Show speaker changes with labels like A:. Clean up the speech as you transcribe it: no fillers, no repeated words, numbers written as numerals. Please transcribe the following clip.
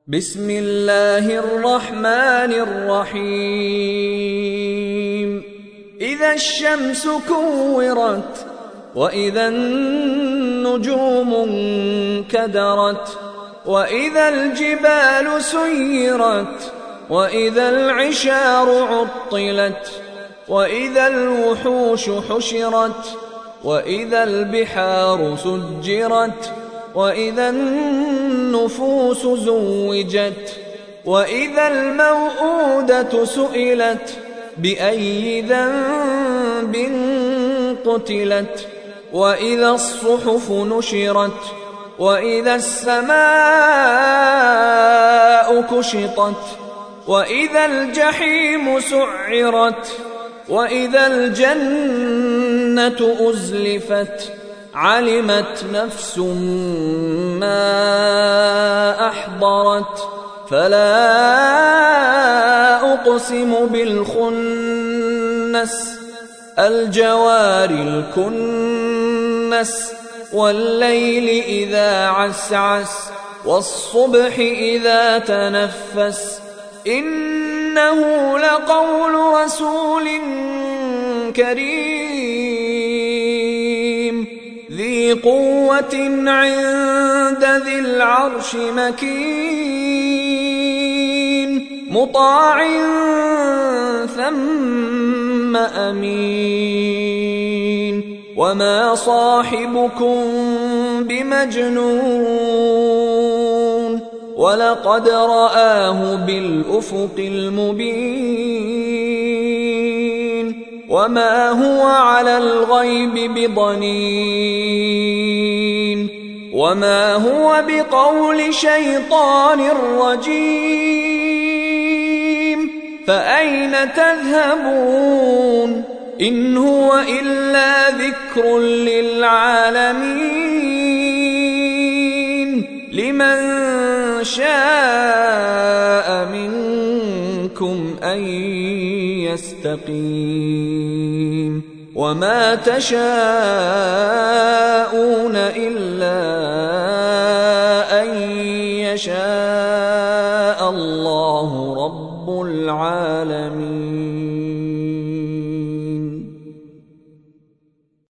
A: بسم الله الرحمن الرحيم إذا الشمس كورت وإذا النجوم انكدرت وإذا الجبال سيرت وإذا العشار عطلت وإذا الوحوش حشرت وإذا البحار سجرت وإذا النفوس زوجت وإذا الموءودة سئلت بأي ذنب قتلت وإذا الصحف نشرت وإذا السماء كشطت وإذا الجحيم سعرت وإذا الجنة أزلفت علمت نفس ما أحضرت فلا أقسم بالخنس الجوار الكنس والليل إذا عسعس والصبح إذا تنفس إنه لقول رسول كريم ذي قوة عند ذي العرش مكين مطاع ثم أمين وما صاحبكم بمجنون ولقد رآه بالأفق المبين وما هو على الغيب بضنين وما هو بقول شيطان رجيم فأين تذهبون إن هو إلا ذكر للعالمين لمن شاء منكم أن يستقيم وما تشاءون إلا أن يشاء الله رب العالمين.